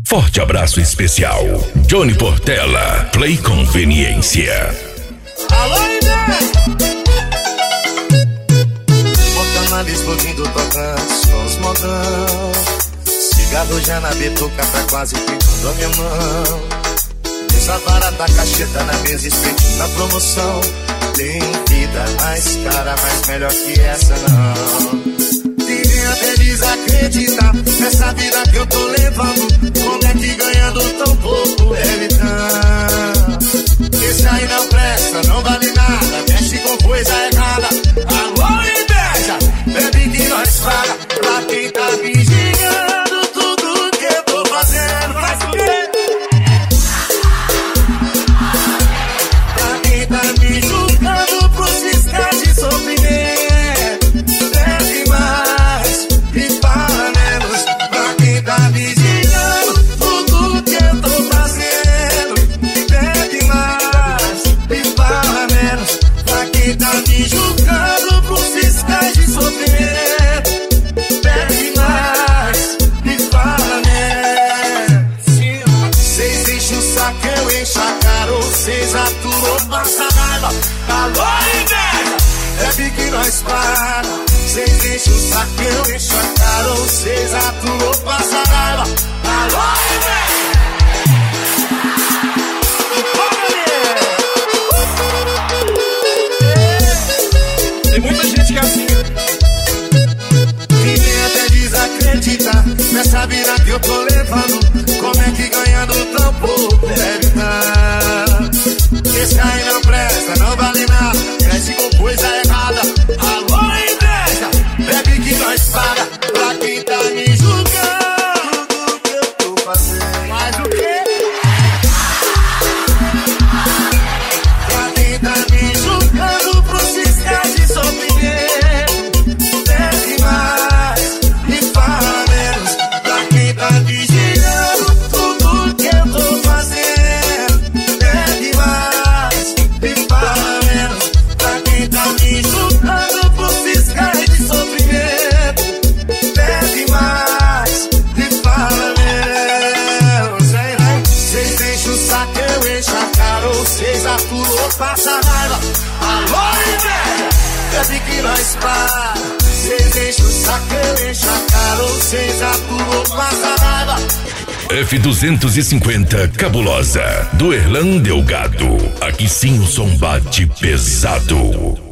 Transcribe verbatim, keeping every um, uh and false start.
Forte abraço especial. Johnny Portela, Play Conveniência. Alô, Inês! Botando a lista, ouvindo tocando sons modão. Cigarro já na bituca, tá quase picando a minha mão. Essa barata cacheta na mesa, espetinho na promoção. Tem vida mais cara, mas melhor que essa não. Ninguém até desacredita nessa vida que eu tô levando. Como é que ganhando tão pouco deve tanto? Esse aí não presta, não vale nada, mexe com coisa errada. Alô, inveja, bebe que nós paga. Pra quem tá vigiando tudo que eu tô fazendo, faz o quê? Pra quem tá me julgando por ciscar de sofrimento, bebe mais e fala menos. Pra quem tá vigiando tudo que eu tô fazendo, bebe mais e fala menos. Pra quem tá me julgando por ciscar de sofrimento, bebe mais e fala menos. Cês enchem o saco, eu encho a cara, ou cês aturam, passa raiva. Alô, inveja, bebe que nós para. Cês enchem o saco, eu encho a cara, ou cês aturam, passa raiva. Alô, inveja. Tem muita gente que é assim. Ninguém até desacredita nessa vida que eu tô levando. Como é que ganhando tão pouco deve tanto? Esse aí não presta, não vale nada, cresce com coisa errada. Alô, inveja, bebe que nós paga. Pra quem tá me julgando do que eu tô fazendo, mas o quê? Pra quem tá me julgando por ciscar de sofrimento, bebe mais e fala menos. Pra quem tá vigiando tudo que eu tô fazendo, bebe mais e fala menos. Pra quem tá me julgando por ciscar de sofrimento, bebe mais e fala menos. Ei, né? Cês enchem o saco, eu encho a cara, ou cês aturam, passa raiva. Alô, inveja, bebe que nós para. Cês enchem o saco, eu encho a cara, ou cês aturam, passa raiva. F duzentos e cinquenta Cabulosa, do Erlan Delgado. Aqui sim o som bate pesado.